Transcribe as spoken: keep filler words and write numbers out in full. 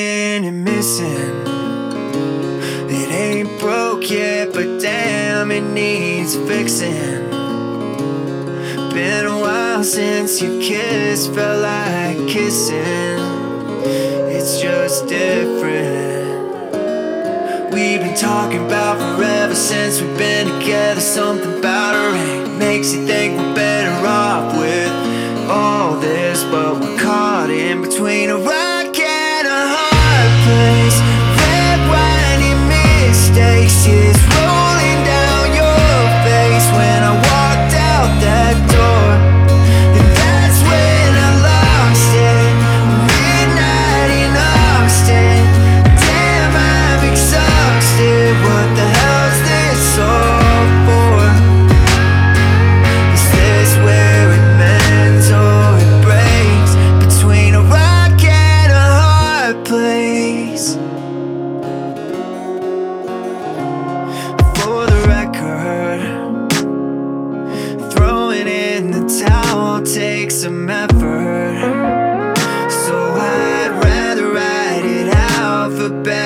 broken and missing. It ain't broke yet, but damn, it needs fixing. Been a while since you kissed, felt like kissing. It's just different. We've been talking about forever since we've been together. Something about her ain't makes you think we're better off with all this, but we're caught in between a rock and a hard place. Red wine and mistakes is rolling down your face when I walked out that door. And that's when I lost it. Midnight in Austin. Damn, I'm exhausted. What the hell's this all for? Is this where it mends or it breaks? Between a rock and a hard place. For the record, throwing in the towel takes some effort. So I'd rather write it out for better.